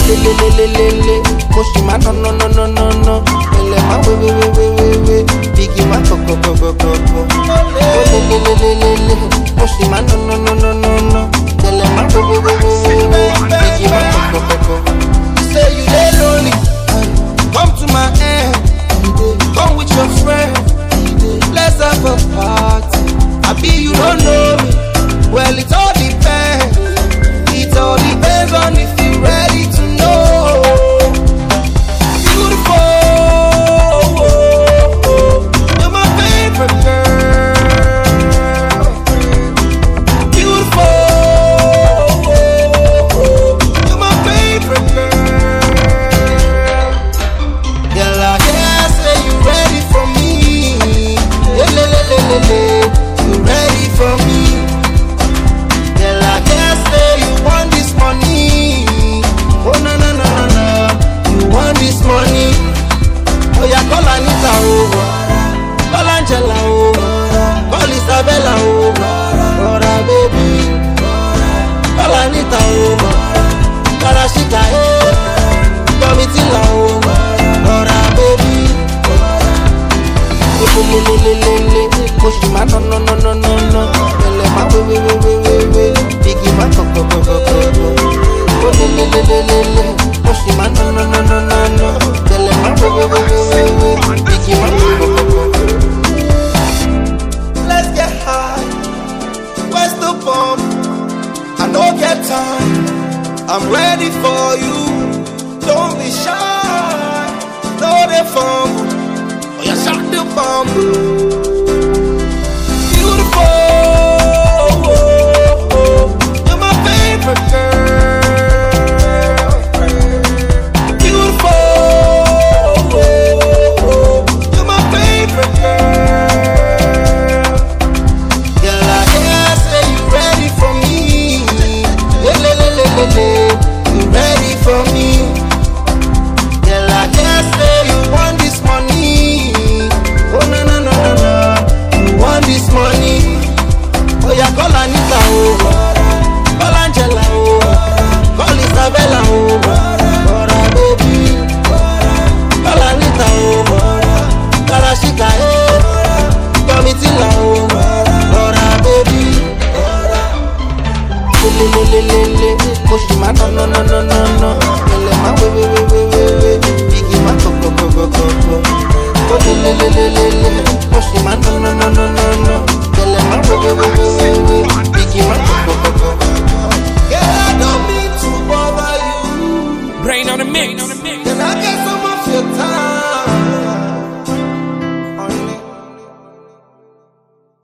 lelelelelele, Moshima no no no no no no, Elema we, Biggie ma koko, lelelelelele, Moshima no no no no no no, Elema we, Biggie ma koko. You say you dey lonely, come to my end, come with your friend, let's have a party. I be you don't know me, well it all depends. It all depends on if you're ready to know. Beautiful, you're my favorite girl. Beautiful, you're my favorite girl. Girl, I guess say you ready for me. You ready for me? Girl, I guess say you want this money. Oh no no no no no, you want this money. Oh yeah, call Anita over, call Angela over, call Isabella over, Rora baby. Call Anita over, call Ashika call Mitila over, Rora baby. Moshima no no no no no no, Elema we, Biggie ma koko. Moshima no no no no no no, Elema we, Biggie ma koko. Let's get high, where's the bomb? I don't get time, I'm ready for you. Don't be shy, know the fumble, oh yeah, shot the bomb. You're my favorite girl. Beautiful, you're my favorite girl. Girl, I guess say you ready for me. You ready for me? Girl, I guess say you want this money. Oh no no no no no, you want this money. Oh yeah, call Anita over, call Angela over, call Isabella over, Rora baby. Call Anita over, call Ashika call Mitila over, Rora baby. Lelelelelele, Moshima no no no no no no, Elema we, Biggie ma koko. Oh lelelelelele, Moshima no no no no no no, Elema we, Biggie ma koko. Girl, I don't mean to bother you. Brain on the mix. Can I get some of your time?